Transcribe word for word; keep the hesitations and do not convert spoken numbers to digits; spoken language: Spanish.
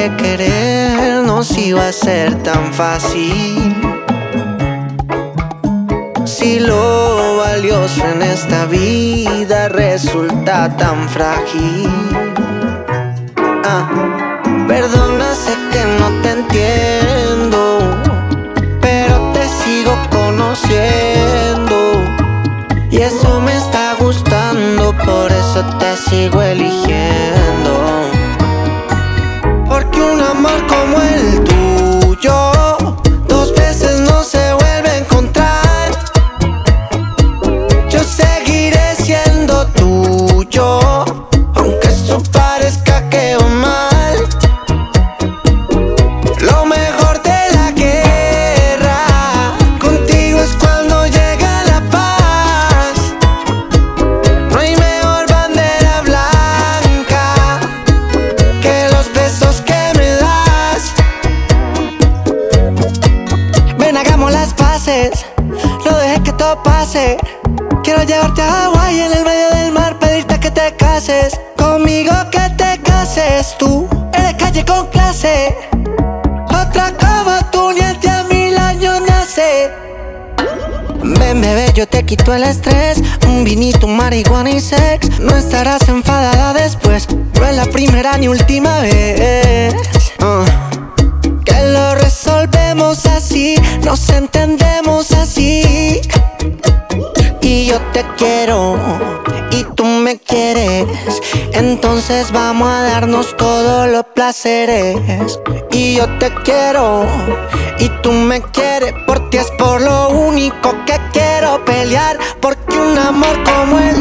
que querernos iba a ser tan fácil. Si lo valioso en esta vida resulta tan frágil. Ah, perdona, sé que no te entiendo, pero te sigo conociendo y eso me está gustando, por eso te sigo eligiendo. Porque un amor como el tuyo dos veces no se vuelve a encontrar. Yo seguiré siendo tuyo, aunque eso parezca que va mal. Lo mejor de la guerra contigo es cuando llega la paz. No hay mejor bandera blanca que los besos que me das. Ven, hagamos las paces, no dejes que todo pase. Quiero llevarte a Hawái, en el medio del mar, pedirte que te cases conmigo, que te cases. Tú eres calle con clase, otra como tú ni en diez mil años nace. Ven, bebé, yo te quito el estrés, un vinito, un marihuana y sex. No estarás enfadada después, no es la primera ni última vez. uh. Que lo resolvemos así, nos entendemos así. Y yo te quiero y tú me quieres, entonces vamos a darnos todos los placeres. Y yo te quiero y tú me quieres, por ti es por lo único que quiero pelear. Porque un amor como el